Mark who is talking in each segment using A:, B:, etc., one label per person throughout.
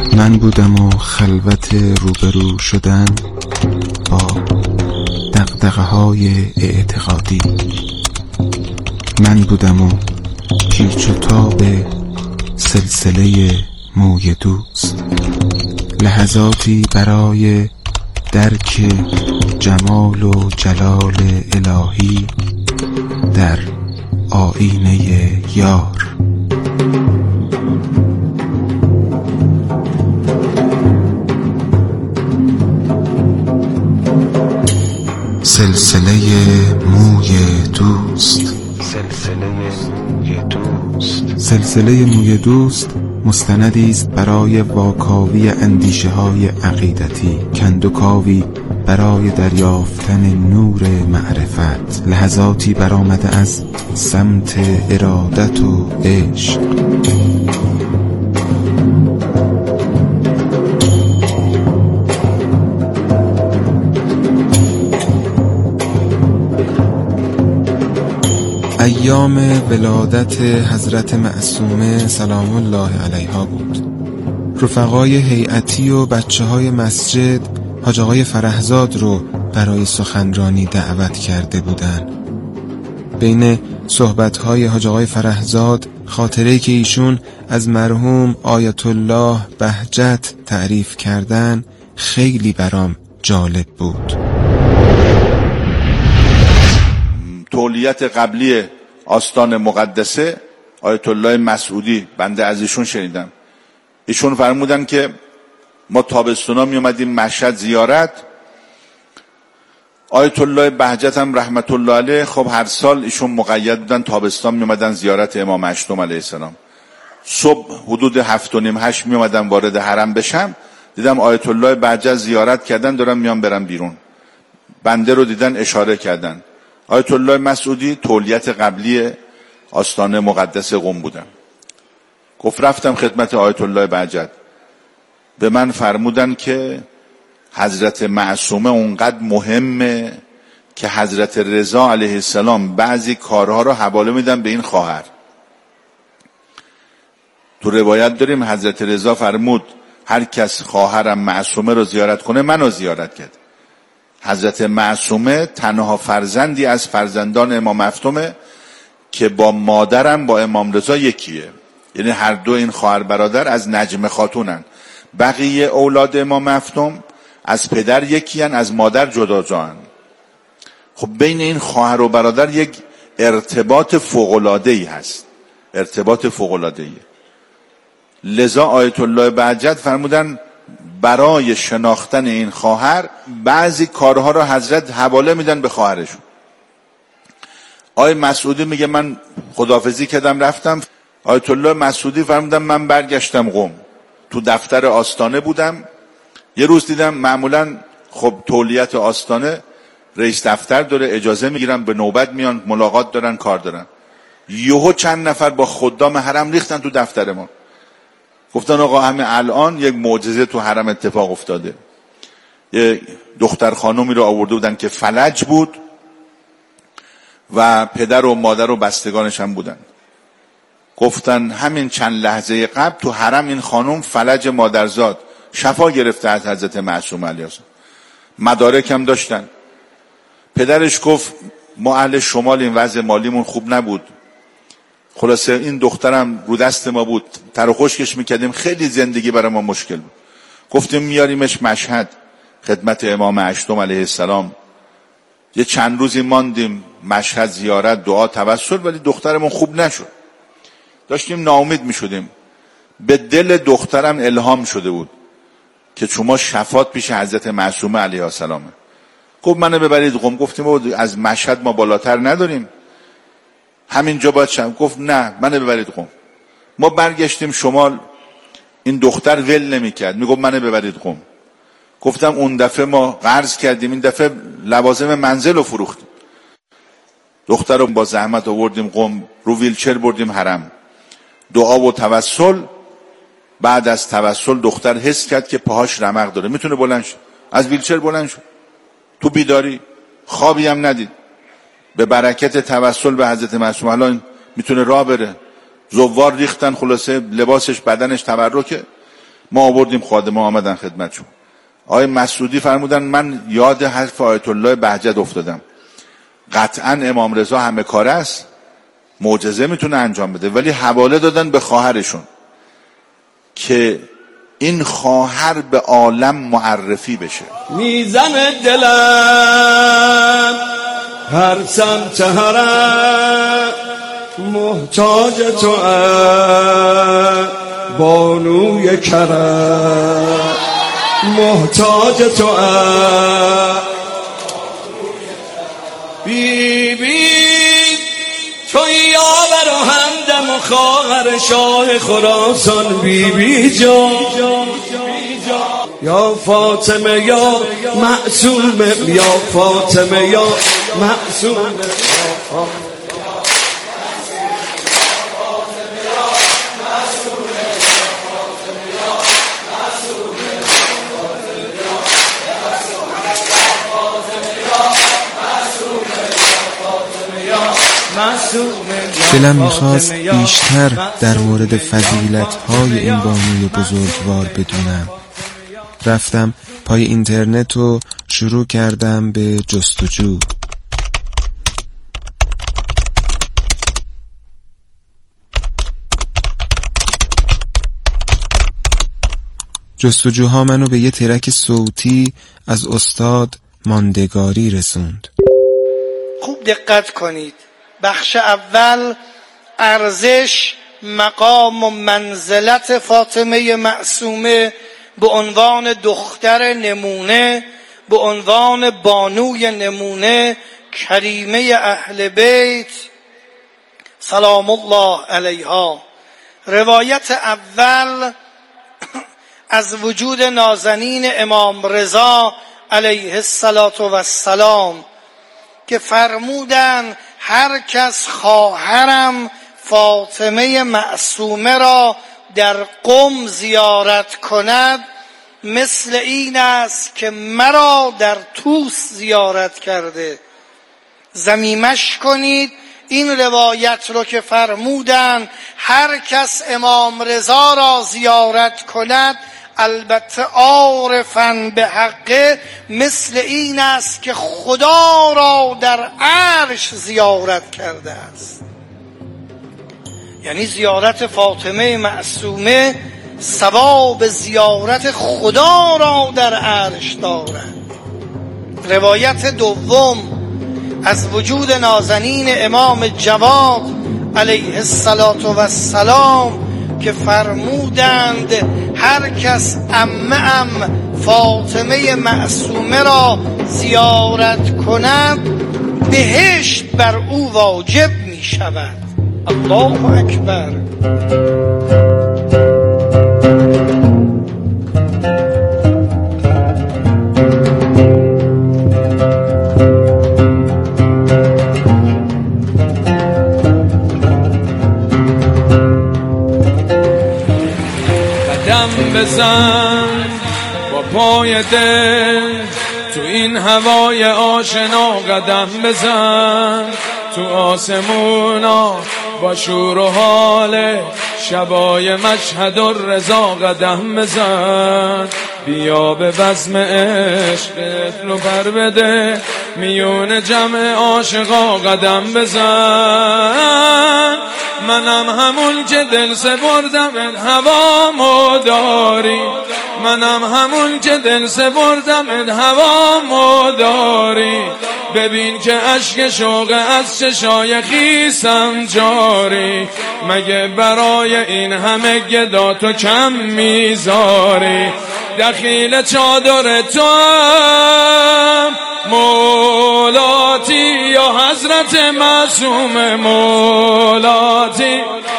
A: من بودم و خلوت روبرو شدن با دغدغه‌های اعتقادی. من بودم و پیچ و تاب سلسله موی دوست، لحظاتی برای درک جمال و جلال الهی در آینه یار. سلسله موی دوست. سلسله موی دوست مستندی است برای واکاوی اندیشه های عقیدتی، کندوکاوی برای دریافتن نور معرفت، لحظاتی برآمده از سمت ارادت و عشق. ایام ولادت حضرت معصومه سلام الله علیها بود. رفقای هیئتی و بچه های مسجد حاج آقای فرهزاد رو برای سخنرانی دعوت کرده بودن. بین صحبت‌های حاج آقای فرهزاد خاطره‌ای که ایشون از مرحوم آیت الله بهجت تعریف کردن خیلی برام جالب بود.
B: تولیت قبلی آستان مقدسه آیت الله مسعودی، بنده از ایشون شنیدم. ایشون فرمودن که ما تابستونا می اومدیم مشهد زیارت. آیت الله بهجت هم رحمت الله علیه، خب هر سال ایشون مقید بودن تابستان می اومدن زیارت امام هشتم علیه السلام. صبح حدود 7:30-8 می اومدن وارد حرم بشم، دیدم آیت الله بهجت زیارت کردن، دارم میام برم بیرون. بنده رو دیدن اشاره کردن. آیت الله مسعودی تولیت قبلی آستان مقدس قم بودن. گفت رفتم خدمت آیت الله بهجت، به من فرمودن که حضرت معصومه اونقدر مهمه که حضرت رضا علیه السلام بعضی کارها رو حواله میدن به این خواهر. تو روایت داریم حضرت رضا فرمود هر کس خواهرم معصومه رو زیارت کنه منو زیارت کرد. حضرت معصومه تنها فرزندی از فرزندان امام هفتمه که با مادرم با امام رضا یکیه، یعنی هر دو این خواهر برادر از نجم خاتونن. بقیه اولاد امام هفتم از پدر یکیان، از مادر جدا جان. خب بین این خواهر و برادر یک ارتباط فوق‌العاده‌ای هست، ارتباط فوق‌العاده‌ای. لذا آیت الله بهجت فرمودن برای شناختن این خواهر بعضی کارها رو حضرت حواله میدن به خواهرشون. آیت مسعودی میگه من خداحافظی کردم رفتم. آیت الله مسعودی فرمودن من برگشتم قم، تو دفتر آستانه بودم. یه روز دیدم معمولا خب تولیت آستانه رئیس دفتر داره، اجازه میگیرن به نوبت میان، ملاقات دارن، کار دارن. یهو چند نفر با خدام حرم ریختن تو دفتر ما، گفتن آقا همه الان یک معجزه تو حرم اتفاق افتاده. یه دختر خانومی رو آورده بودن که فلج بود و پدر و مادر و بستگانش هم بودن. گفتن همین چند لحظه قبل تو حرم این خانوم فلج مادرزاد شفا گرفته از حضرت معصومه علیه السلام. مدارک هم داشتن. پدرش گفت ما اهل شمال این وضع مالیمون خوب نبود، خلاصه این دخترم رو دست ما بود، تر و خشکش میکردیم، خیلی زندگی برای ما مشکل بود. گفتیم میاریمش مشهد خدمت امام هشتم علیه السلام. یه چند روزی ماندیم مشهد زیارت دعا توسل، ولی دخترمون خوب نشد. داشتیم ناامید میشدیم. به دل دخترم الهام شده بود که شما شفاعت پیش حضرت معصومه علیه السلامه. گفت منو ببرید قم. گفتیم از مشهد ما بالاتر نداریم، همینجا باید شم. گفت نه منو ببرید قم. ما برگشتیم شمال، این دختر ول نمیکرد، میگفت منو ببرید قم. گفتم اون دفعه ما قرض کردیم، این دفعه لوازم منزل رو فروختیم. دختر رو با زحمت آوردیم قم، رو ویلچر بردیم حرم. دعا و توسل. بعد از توسل دختر حس کرد که پاهاش رمق داره، میتونه بلند شد. از ویلچر بلند شد تو بیداری، خوابی هم ندید. به برکت توسل به حضرت معصومه الان میتونه راه بره. زوار ریختن، خلاصه لباسش بدنش تبرکه. ما آوردیم خادمه آمدن خدمتشون. آقای مسعودی فرمودن من یاد حرف آیت الله بهجت افتادم، قطعا امام رضا همه کاره است، معجزه میتونه انجام بده، ولی حواله دادن به خواهرشون که این خواهر به عالم معرفی بشه.
C: میزن دلم هر سمت هرم محتاج تو بانوی کرم، محتاج تو بی بی توی یاور و همدم و خواهر شاه خراسان بی بی جان، یا فاطمه یا معصومه، یا فاطمه یا معصومه.
A: دلم میخواست بیشتر در مورد فضیلت‌های این بانوی بزرگوار بدونم. رفتم پای اینترنت و شروع کردم به جستجو. جستجوها منو به یه ترک صوتی از استاد ماندگاری رسوند.
D: خوب دقت کنید. بخش اول ارزش، مقام و منزلت فاطمه معصومه به عنوان دختر نمونه، به عنوان بانوی نمونه، کریمه اهل بیت سلام الله علیها. روایت اول از وجود نازنین امام رضا علیه السلام که فرمودن هر کس خواهرم فاطمه معصومه را در قم زیارت کند مثل این است که مرا در طوس زیارت کرده. ضمیمش کنید این روایت رو که فرمودن هر کس امام رضا را زیارت کند البته عارفاً به حقه مثل این است که خدا را در عرش زیارت کرده است. یعنی زیارت فاطمه معصومه ثواب زیارت خدا را در عرش دارد. روایت دوم از وجود نازنین امام جواد علیه السلام که فرمودند هر کس عمه فاطمه معصومه را زیارت کند بهشت بر او واجب می شود. الله اکبر.
C: بزن با پای دل تو این هوای آشنا، قدم بزن تو آسمونا با شور و حال شبای مشهد و رضا، قدم بزن بیا به بزم عشقت رو پر بده میون جمع عاشقا، قدم بزن منم همون که دل سپردم هوامو داری، منم همون که دل سپردم هوامو داری، ببین که اشک شوق از چشای خیسم جاری، مگه برای این همه گدا تو کم میذاری، دخیل چادر تو مولاتی یا حضرت معصوم مولاتی.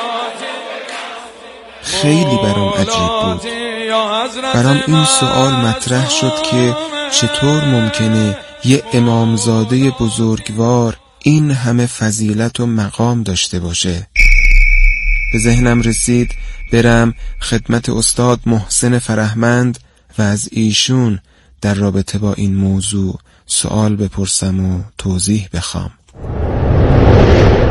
A: خیلی برام عجیب بود. برام این سوال مطرح شد که چطور ممکنه یه امامزاده بزرگوار این همه فضیلت و مقام داشته باشه. به ذهنم رسید برم خدمت استاد محسن فرهمند و از ایشون در رابطه با این موضوع سوال بپرسم و توضیح بخوام.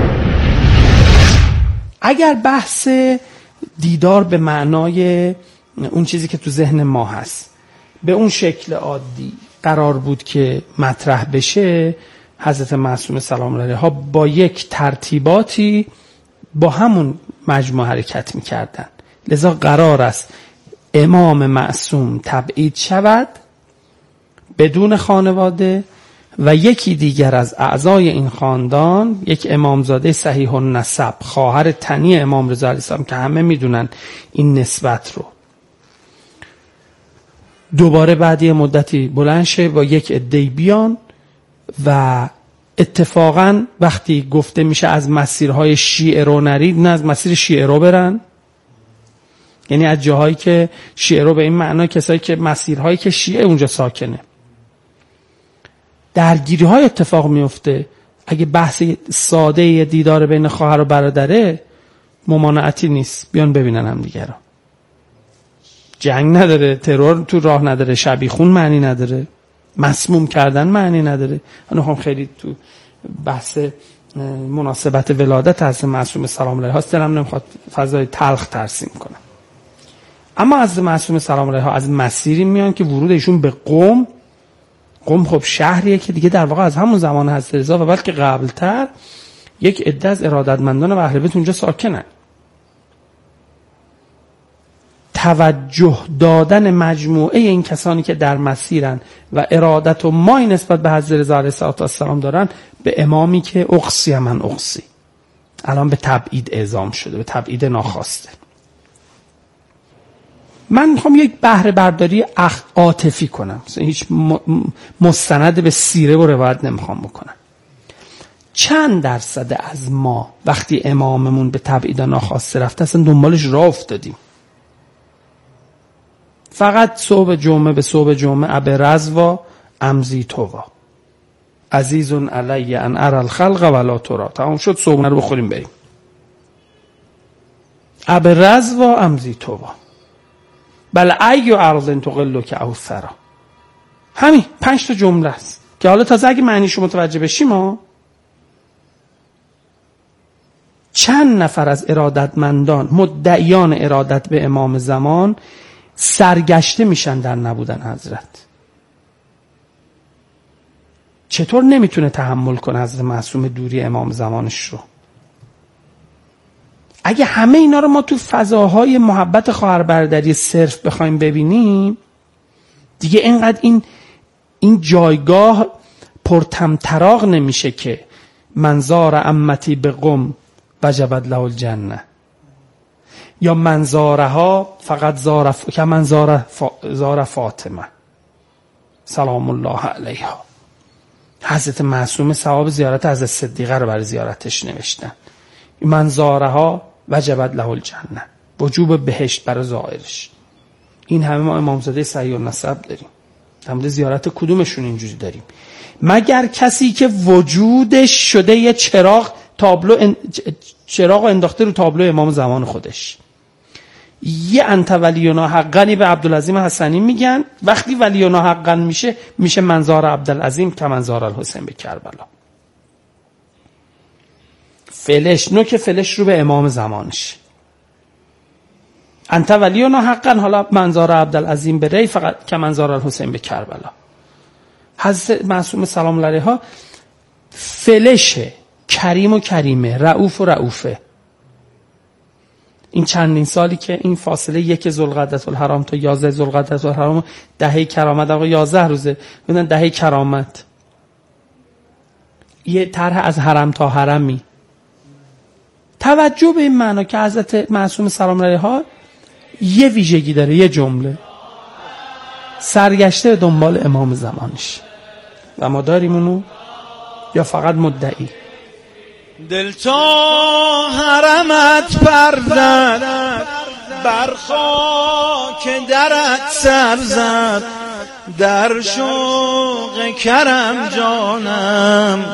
E: اگر بحث دیدار به معنای اون چیزی که تو ذهن ما هست به اون شکل عادی قرار بود که مطرح بشه، حضرت معصومه سلام الله علیها با یک ترتیباتی با همون مجموعه حرکت میکردن. لذا قرار است امام معصوم تبعید شود بدون خانواده و یکی دیگر از اعضای این خاندان، یک امامزاده صحیح النسب، خواهر تنی امام رضا علیه السلام که همه میدونن این نسبت رو، دوباره بعد یه مدتی بلند شه با یک عده‌ای بیان و اتفاقا وقتی گفته میشه از مسیرهای شیعه رو نرید، نه از مسیر شیعه رو برن، یعنی از جاهایی که شیعه رو به این معنی کسایی که مسیرهایی که شیعه اونجا ساکنه، درگیری های اتفاق میفته. اگه بحث ساده دیدار بین خواهر و برادره ممانعتی نیست، بیان ببینن هم دیگه رو، جنگ نداره، ترور تو راه نداره، شبیخون معنی نداره، مسموم کردن معنی نداره. من هم خیلی تو بحث مناسبت ولادت حضرت معصومه سلام الله علیها دلم نمیخواد فضای تلخ ترسیم کنم. اما حضرت معصومه سلام الله علیها از مسیری میان که ورود ایشون به قم خب شهریه که دیگه در واقع از همون زمان حضرت رضا و بلکه قبلتر یک عده از ارادتمندان و اهل بیت اونجا ساکنن. توجه دادن مجموعه این کسانی که در مسیرن و ارادت و مای نسبت به حضرت رضا علیه السلام دارن به امامی که اقصی من اقصی الان به تبعید اعزام شده، به تبعید ناخواسته. من میخوام یک بهره برداری عاطفی کنم، هیچ مستند به سیره و روایت نمیخوام بکنم. چند درصد از ما وقتی اماممون به تبعید ناخواسته رفته اصلا دنبالش راه افتادیم؟ فقط صبح جمعه به صبح جمعه ابرزوا امزی توا عزیز علی ان ارى الخلق ولا ترى، تمام شد، صبح رو بخوریم بریم. ابرزوا امزی توا بل ای ارض تقلک او ثرا. همین 5 تا جمله است که حالا تازه اگه معنیشو متوجه بشیم ما چند نفر از ارادتمندان مدعیان ارادت به امام زمان سرگشته میشن در نبودن حضرت. چطور نمیتونه تحمل کنه حضرت معصوم دوری امام زمانش رو؟ اگه همه اینا رو ما تو فضاهای محبت خواهر برادری صرف بخوایم ببینیم دیگه اینقدر این جایگاه پرطمطراق نمیشه که منظار عمتی به قم وجبت له الجنه، یا منظارها فقط که منظار فاطمه سلام الله علیها. حضرت معصومه ثواب زیارت حضرت صدیقه رو برای زیارتش نوشتن. منظارها وجبت له الجنه، وجوب بهشت برای زائرش. این همه ما امامزاده صحیح النسب داریم، همه زیارت کدومشون اینجوری داریم؟ مگر کسی که وجودش شده یه چراغ انداخته رو تابلو امام زمان خودش. یه انت ولینا حقنی به عبدالعظیم حسنی میگن، وقتی ولینا حقن میشه منظار عبدالعظیم که منظار الحسین به کربلا. نوک فلش رو به امام زمانش. انت ولینا حقن، حالا منظار عبدالعظیم به ری فقط که منظار الحسین به کربلا. حضرت معصومه سلام الله علیها فلشه، کریم و کریمه، رؤوف و رؤوفه. این چندین سالی که این فاصله 1 ذوالقعدة الحرام تا 11 ذوالقعدة الحرام دهه کرامت، آقا 11 روزه ببینن دهه کرامت، یه طرح از حرم تا حرمی. توجه به این معنا که حضرت معصومه سلام الله علیها یه ویژگی داره، یه جمله، سرگشته دنبال امام زمانش. و ما داریم اونو یا فقط مدعی؟
C: دل تا حرمت پرزد بر خاک درت سر زد، در شوق کرم جانم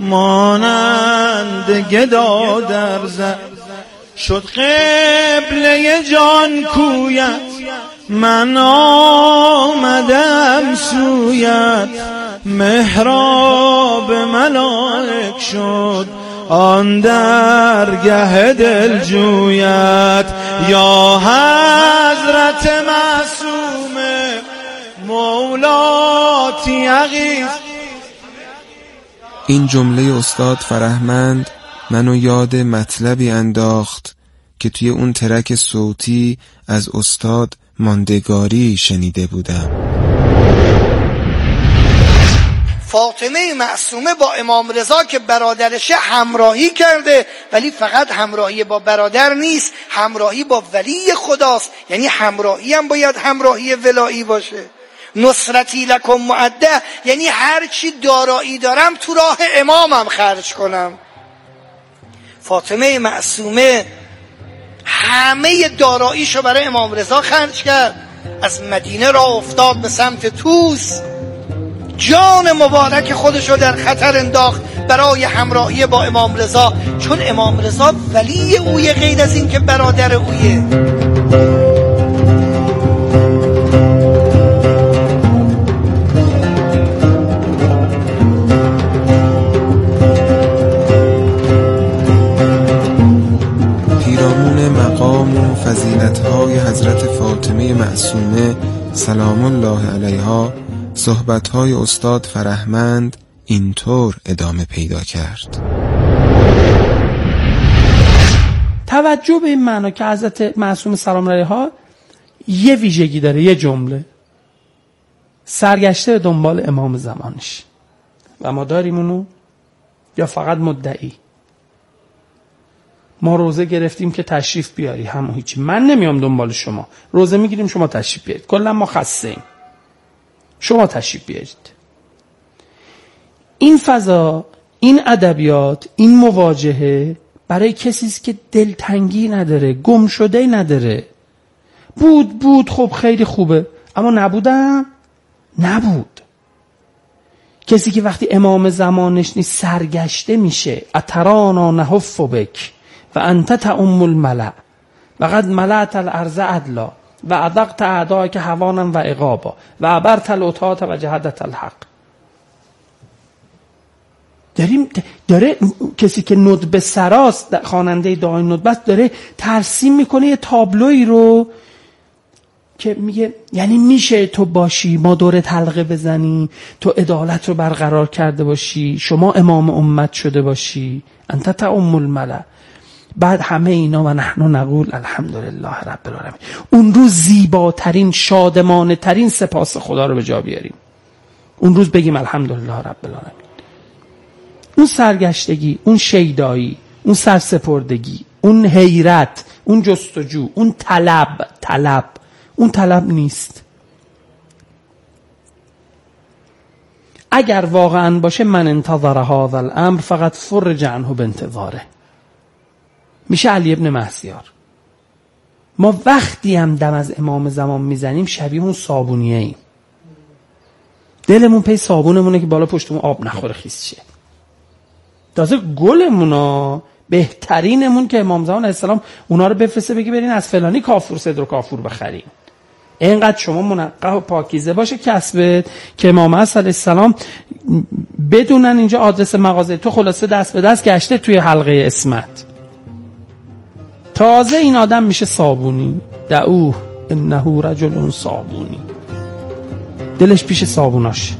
C: مانند گدا در زد. شد قبله جان کویت من آمدم سویت، محراب ملائک شد آن درگه دل جویت یا حضرت معصوم مولاتی عقیق.
A: این جمله استاد فرهمند منو یاد مطلبی انداخت که توی اون ترک صوتی از استاد ماندگاری شنیده بودم.
D: فاطمه معصومه با امام رضا که برادرشه همراهی کرده، ولی فقط همراهی با برادر نیست، همراهی با ولی خداست. یعنی همراهی هم باید همراهی ولایی باشه. نصرتی لکم معده، یعنی هر چی دارایی دارم تو راه امامم خرج کنم. فاطمه معصومه همه داراییشو برای امام رضا خرج کرد. از مدینه راه افتاد به سمت طوس، جان مبارک خودشو در خطر انداخت برای همراهی با امام رضا، چون امام رضا ولی اویه، غیر از این که برادر اویه.
A: پیرامون مقام و فضیلت‌های حضرت فاطمه معصومه سلام الله علیها صحبت‌های استاد فرهمند اینطور ادامه پیدا کرد.
E: توجه به این معنا که حضرت معصومه سلام علیها یه ویژگی داره، یه جمله: سرگشته به دنبال امام زمانش. و ما داریم اونو یا فقط مدعی؟ ما روزه گرفتیم که تشریف بیاری، همون هیچی، من نمیام دنبال شما. روزه میگیریم شما تشریف بیارید، کلا ما خسته ایم، شما تشریف بیارید. این فضا، این ادبیات، این مواجهه برای کسی است که دلتنگی نداره، گم شده نداره. بود خب خیلی خوبه، اما نبودم نبود. کسی که وقتی امام زمانش نیست سرگشته میشه. اترانا نحف بک و انت تعم الملأ و قد ملأت الارض عدلا و ادقت اعداءک هوانا و عقابا و عبرت العتاة و جهدت الحق. داره کسی که ندبه سراست، خواننده دعای ندبه است، داره ترسیم میکنه یه تابلوی رو که میگه یعنی میشه تو باشی، ما دورت حلقه بزنی، تو عدالت رو برقرار کرده باشی، شما امام امت شده باشی، انت تعم الملأ. بعد همه اینا و نحن نقول الحمدلله رب العالمین. اون روز زیباترین، شادمانه ترین سپاس خدا رو به جا بیاریم. اون روز بگیم الحمدلله رب العالمین. اون سرگشتگی، اون شیدایی، اون سرسپردگی، اون حیرت، اون جستجو، اون طلب اون طلب نیست. اگر واقعا باشه من انتظر هذا الامر فقط فرج عنه بانتظاره. میشه علی ابن مهسیار. ما وقتی هم دم از امام زمان میزنیم شبیه اون صابونیه ایم، دلمون پی صابونمونه که بالا پشتمون آب نخوره خیس شه. تازه گلمونا بهترینمون که امام زمان علیه السلام اونا رو بفرسته بگی برین از فلانی کافور صدر و کافور بخرین. اینقدر شما منقح و پاکیزه باشه کسبت که امام علیه السلام بدونن اینجا آدرس مغازه تو، خلاصه دست به دست گشته توی حلقه اسمت. تازه این آدم میشه صابونی. دعوه انه رجل صابونی. دلش پیش صابوناش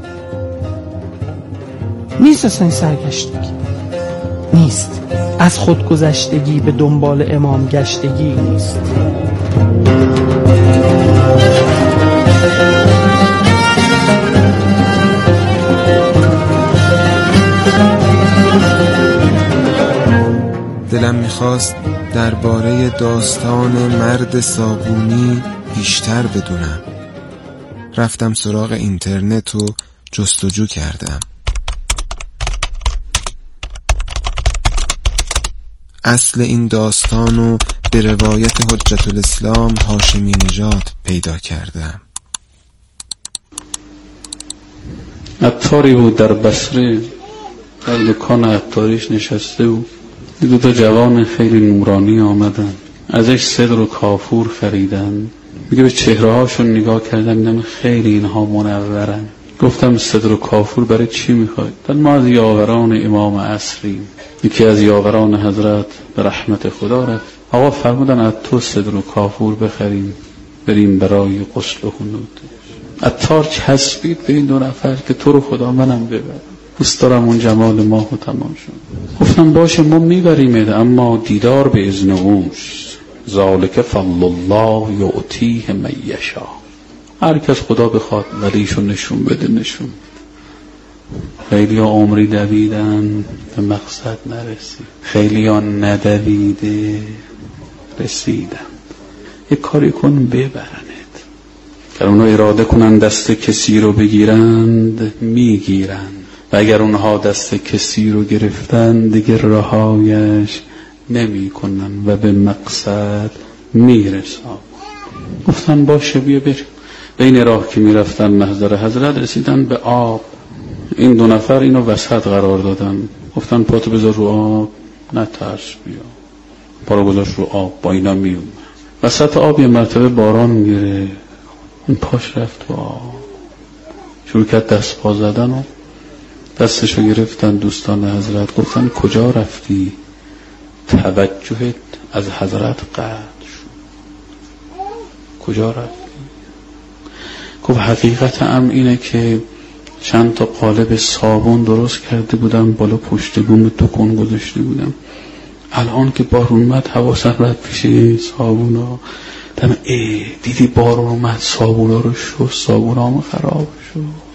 E: نیست. اصلا این سرگشتگی نیست، از خودگذشتگی به دنبال امام گشتگی نیست.
A: دلم میخواست درباره داستان مرد صابونی بیشتر بدونم. رفتم سراغ اینترنت و جستجو کردم. اصل این داستانو به روایت حجت الاسلام هاشمی نژاد پیدا کردم.
F: عطاری بود در بصره، در دکان عطاریش نشسته بود. دو تا جوان خیلی نورانی آمدن، ازش صدر و کافور خریدن. میگه به چهره هاشون نگاه کردم، دیدم خیلی اینها منورن، گفتم صدر و کافور برای چی میخواید؟ ما از یاوران امام عصریم، یکی از یاوران حضرت به رحمت خدا رفت، آقا فرمودن از تو صدر و کافور بخریم بریم برای غسل و حنوط. عطار چسبید به این دو نفر که تو رو خدا منم ببر، دوست دارم اون جمال ماه و تمام شد. گفتم باشه ما میبریمه، اما دیدار به اذن اوش، ذالک فضل الله یعطیه من یشاء. هر کس خدا بخواد ولیشو نشون بده نشون. خیلی ها عمری دویدن به مقصد نرسید، خیلی ها ندویده رسیدن. یک کاری کن ببرنت، که اونا اراده کنن دست کسی رو بگیرند میگیرند، و اگر اونها دست کسی رو گرفتن دیگه رهایش نمی کنن و به مقصد میرسن. گفتن باشه بیا بریم. بین راه که میرفتن محضر حضرت رسیدن به آب. این دو نفر اینو وسط قرار دادن، گفتن پاتو بذار رو آب، نه ترس بیا. پا رو گذاشت رو آب، با اینا میومد وسط آب. یه مرتبه باران میگیره، این پاش رفت تو آب، شروع کرد دست پا زدن و دستشو گرفتن دوستان حضرت. گفتن کجا رفتی؟ توجهت از حضرت قطع شد. کجا رفتی؟ گفت حقیقت هم اینه که چند تا قالب صابون درست کرده بودم، بالا پشت بوم تکون گذاشته بودم. الان که بارون اومد حواسم رفت پیش صابونا، دم دیدی بارون اومد صابونا رو شست، صابونام خراب شد.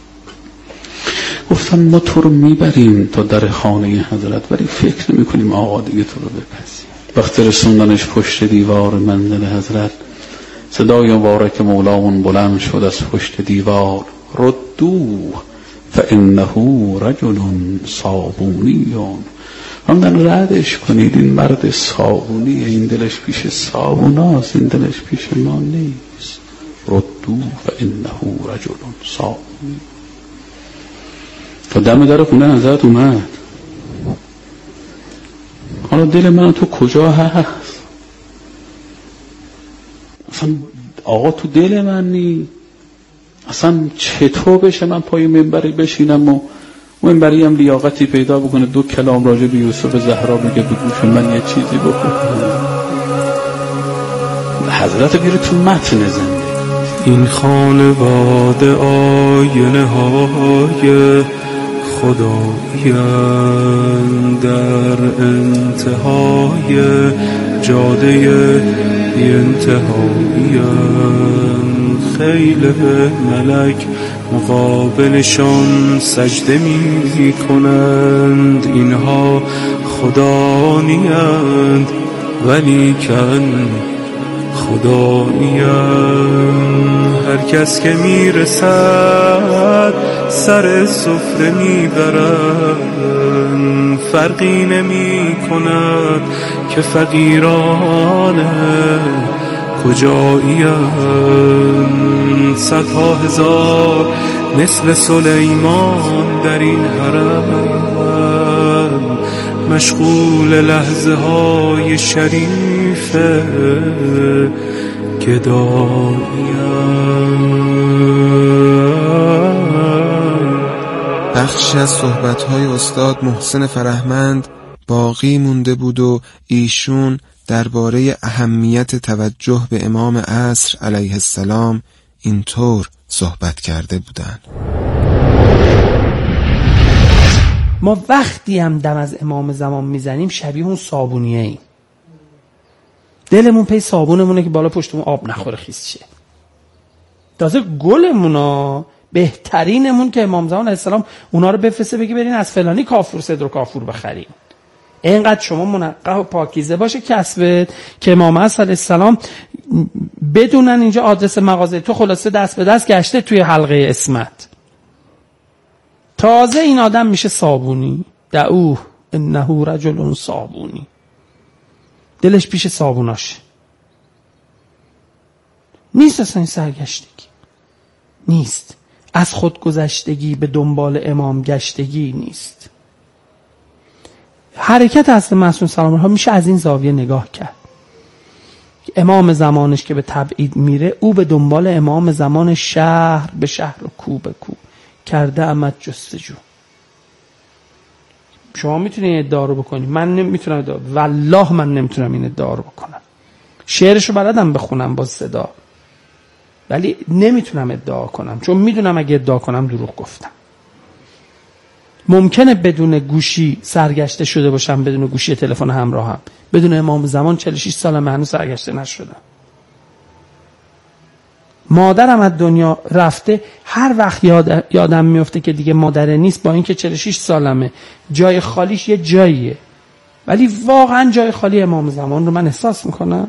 F: گفتم ما تو رو میبریم تا در خانه حضرت، ولی فکر نمی کنیم آقا دیگه تو رو بپذیر. وقتی رسوندنش پشت دیوار منزل حضرت، صدای مبارک مولاون بلند شد از پشت دیوار، ردوه فانه رجل صابونی. همدن ردش کنید، این مرد صابونیه، این دلش پیش صابوناست، این دلش پیش ما نیست. ردوه فانه رجل صابونی. تا دم در خونه حضرت اومد. حالا دل من تو کجا هست؟ اصلا آقا تو دل من نی. اصلا چطور بشه من پای منبری بشینم و منبری هم لیاقتی پیدا بکنه دو کلام راجع به یوسف زهرا بگه به گوش من یه چیزی بکنه؟ حضرت بیاره تو متن زنده.
G: این خانواده آینه های خدایان در انتهای جاده انتهایان، خیل ملک مقابلشان سجده می کنند. اینها خدا نیند ولیکن خدا نیند. هر کس که می رسد سر سفره می برند، فرقی نمی کند که فقیران کجایی‌اند. صدها هزار مثل سلیمان در این حرم، مشغول لحظه های شریف گدایی‌اند.
A: بخشی از صحبت‌های استاد محسن فرهمند باقی مونده بود و ایشون درباره اهمیت توجه به امام عصر علیه السلام اینطور صحبت کرده بودند.
E: ما وقتی هم دم از امام زمان میزنیم شبیه اون صابونیه ایم. دلمون پی صابونمونه که بالا پشتمون آب نخوره خیس شه. تازه گلمونا بهترینمون که امام زمان علیه السلام اونا رو بفرسته بگی برین از فلانی کافور صدر و کافور بخرین. اینقدر شما منقه و پاکیزه باشه کسبت که امام علیه السلام بدونن اینجا آدرس مغازه تو، خلاصه دست به دست گشته توی حلقه اسمت. تازه این آدم میشه صابونی. دعوه انه رجل صابونی. دلش پیش صابوناش نیست. اصلا این سرگشتگی نیست، از خود گذشتگی به دنبال امام گشتگی نیست. حرکت اصل معصوم سلام الله میشه از این زاویه نگاه کرد. امام زمانش که به تبعید میره، او به دنبال امام زمان شهر به شهر و کو به کو. کرده امت جستجو. شما میتونید ادعا رو بکنید، من نمیتونم ادعا، والله من نمیتونم این ادعا رو بکنم. شعرشو بلدم بخونم با صدا، ولی نمیتونم ادعا کنم، چون میدونم اگه ادعا کنم دروغ گفتم. ممکنه بدون گوشی سرگشته شده باشم، بدون گوشی تلفن همراهم، بدون امام زمان 46 سالم هنوز سرگشته نشدم. مادرم از دنیا رفته، هر وقت یادم میفته که دیگه مادره نیست، با اینکه 46 سالمه، جای خالیش یه جاییه، ولی واقعا جای خالی امام زمان رو من احساس میکنم.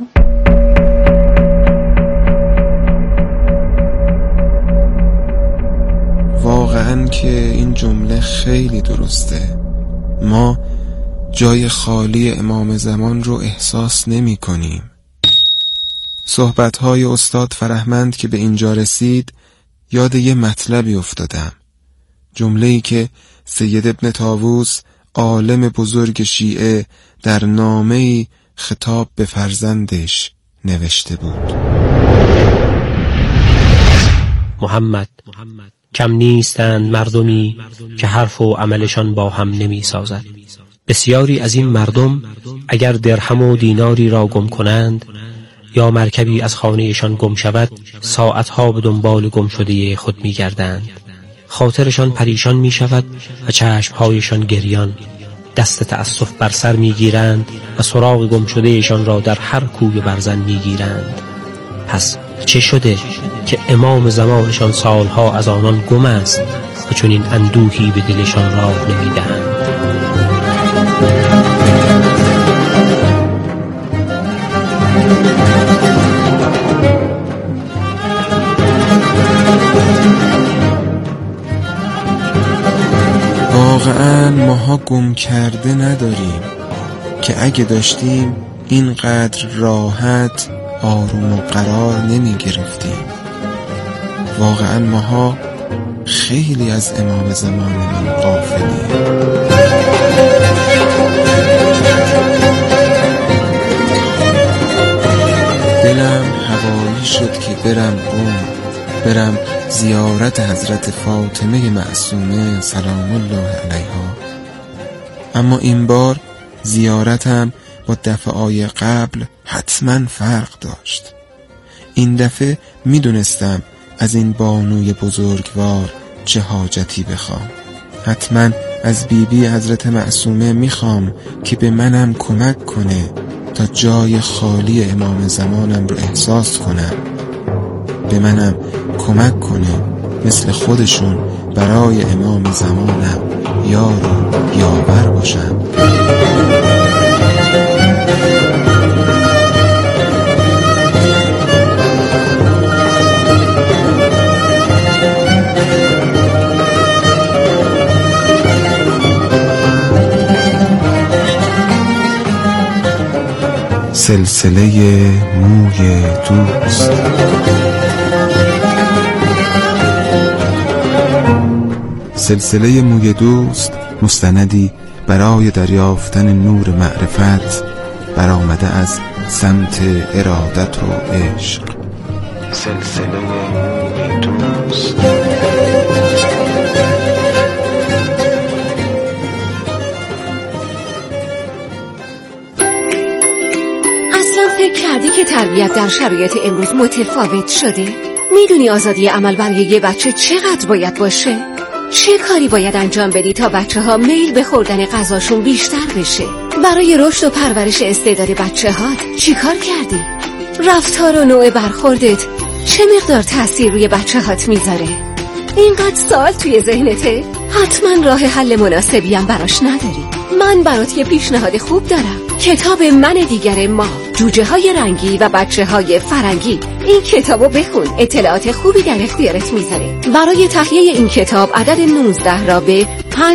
A: واقعا که این جمله خیلی درسته. ما جای خالی امام زمان رو احساس نمی کنیم. صحبت‌های استاد فرهمند که به اینجا رسید، یاد یه مطلبی افتادم. جمله‌ای که سید ابن طاووس عالم بزرگ شیعه در نامه‌ای خطاب به فرزندش نوشته بود.
H: محمد، کم نیستند مردمی که حرف و عملشان با هم نمی سازد. بسیاری از این مردم اگر درهم و دیناری را گم کنند یا مرکبی از خانهشان گم شود، ساعتها به دنبال گم شده خود می گردند. خاطرشان پریشان می شود و چشمهایشان گریان. دست تأسف بر سر می گیرند و سراغ گم شدهشان را در هر کوی برزن می گیرند. پس چه شده که امام زمانشان سالها از آنان گم است و چون این اندوهی به دلشان راه نمی دهند؟
A: واقعا ماها گم کرده نداریم که اگه داشتیم اینقدر راحت آروم و قرار نمی گرفتیم. واقعا ماها خیلی از امام زمانمون غافلیم. دلم هوایی شد که برم قم، برم زیارت حضرت فاطمه معصومه سلام الله علیها. اما این بار زیارتم با دفعه‌های قبل حتما فرق داشت. این دفعه میدونستم از این بانوی بزرگوار چه حاجتی بخوام. حتما از بیبی حضرت معصومه میخوام که به منم کمک کنه تا جای خالی امام زمانم رو احساس کنم، به منم کمک کنه مثل خودشون برای امام زمانم یار و یاور باشم. سلسله موی دوست. سلسله موی دوست مستندی برای دریافتن نور معرفت برآمده از سمت ارادت و عشق. سلسله موی دوست.
I: فکر کردی که تربیت در شرایط امروز متفاوت شده؟ میدونی آزادی عمل برای یه بچه چقدر باید باشه؟ چه کاری باید انجام بدی تا بچه ها میل به خوردن غذاشون بیشتر بشه؟ برای رشد و پرورش استعداد بچه هات چی کار کردی؟ رفتار و نوع برخوردت چه مقدار تأثیر روی بچه هات میذاره؟ اینقدر سوال توی ذهنته؟ حتما راه حل مناسبی هم براش نداری. من برات یه پیشنهاد خوب دارم. کتاب من دیگر ما، جوجه های رنگی و بچه های فرنگی. این کتابو بخون، اطلاعات خوبی در اختیارت میذاره. برای تهیه این کتاب عدد 19 را به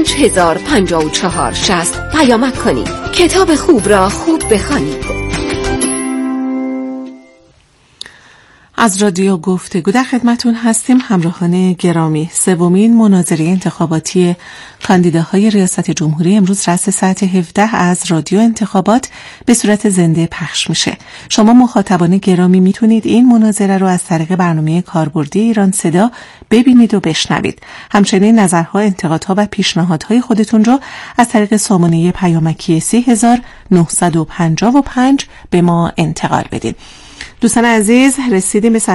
I: 505460 پیامک کنید. کتاب خوب را خوب بخوانید.
J: از رادیو گفتگو در خدمتون هستیم همراهان گرامی. سومین مناظره انتخاباتی کاندیداهای ریاست جمهوری امروز رأس ساعت 17 از رادیو انتخابات به صورت زنده پخش میشه. شما مخاطبان گرامی میتونید این مناظره رو از طریق برنامه کاربردی ایران صدا ببینید و بشنوید. همچنین نظرها، انتقادها و پیشنهادهای خودتون رو از طریق سامانه پیامکی 3955 به ما انتقال بدید. دوستان عزیز، رسیدیم به